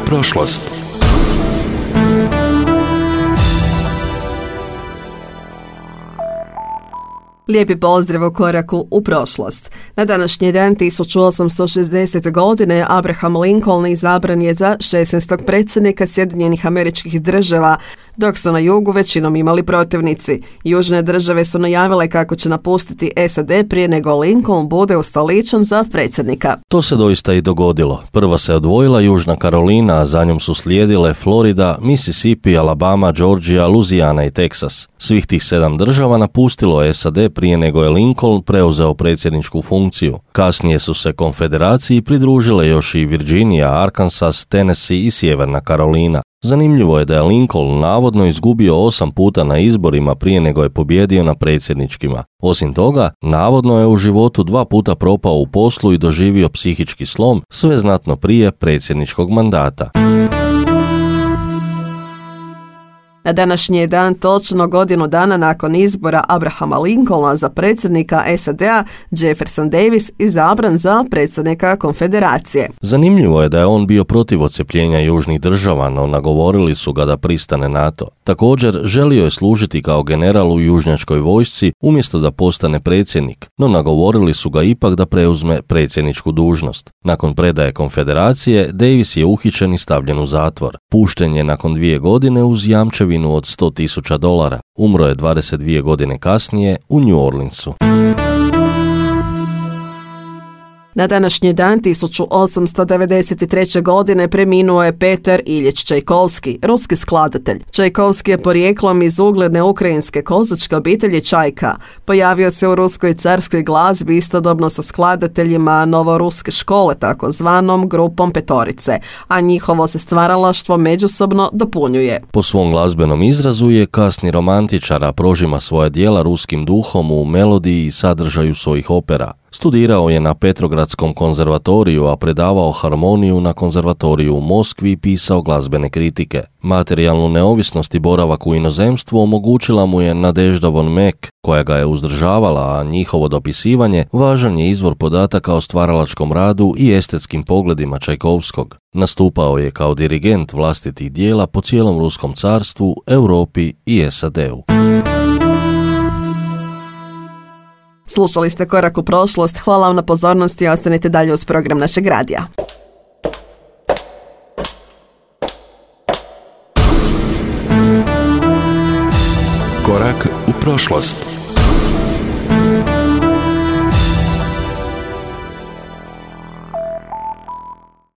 prošlost. Lijepi pozdrav u koraku u prošlost. Na današnji dan 1860. godine Abraham Lincoln izabran je za 16. predsjednika Sjedinjenih Američkih Država, dok su na jugu većinom imali protivnici. Južne države su najavile kako će napustiti SAD prije nego Lincoln bude ustoličen za predsjednika. To se doista i dogodilo. Prva se odvojila Južna Karolina, a za njom su slijedile Florida, Mississippi, Alabama, Georgia, Louisiana i Texas. Svih tih 7 država napustilo SAD prije nego je Lincoln preuzeo predsjedničku funkciju. Kasnije su se konfederaciji pridružile još i Virginia, Arkansas, Tennessee i Sjeverna Karolina. Zanimljivo je da je Lincoln navodno izgubio 8 puta na izborima prije nego je pobijedio na predsjedničkima. Osim toga, navodno je u životu 2 puta propao u poslu i doživio psihički slom, sve znatno prije predsjedničkog mandata. Na današnji dan, točno godinu dana nakon izbora Abrahama Lincolna za predsjednika SAD-a, Jefferson Davis izabran za predsjednika Konfederacije. Zanimljivo je da je on bio protiv odcepljenja južnih država, no nagovorili su ga da pristane na to. Također, želio je služiti kao general u južnjačkoj vojsci umjesto da postane predsjednik, no nagovorili su ga ipak da preuzme predsjedničku dužnost. Nakon predaje Konfederacije, Davis je uhićen i stavljen u zatvor. Pušten je nakon 2 godine uz jamčevinu od $100,000. Umro je 22 godine kasnije u New Orleansu. Na današnji dan 1893. godine preminuo je Petar Iljić Čajkovski, ruski skladatelj. Čajkovski je porijeklom iz ugledne ukrajinske kozačke obitelji Čajka. Pojavio se u ruskoj carskoj glazbi istodobno sa skladateljima novoruske škole, takozvanom grupom Petorice, a njihovo se stvaralaštvo međusobno dopunjuje. Po svom glazbenom izrazu je kasni romantičar, a prožima svoja djela ruskim duhom u melodiji i sadržaju svojih opera. Studirao je na Petrogradskom konzervatoriju, a predavao harmoniju na konzervatoriju u Moskvi i pisao glazbene kritike. Materijalnu neovisnost i boravak u inozemstvu omogućila mu je Nadežda von Meck, koja ga je uzdržavala, a njihovo dopisivanje važan je izvor podataka o stvaralačkom radu i estetskim pogledima Čajkovskog. Nastupao je kao dirigent vlastitih djela po cijelom Ruskom carstvu, Europi i SAD-u. Slušali ste Korak u prošlost, hvala vam na pozornosti i ostanite dalje uz program našeg radija. Korak u prošlost.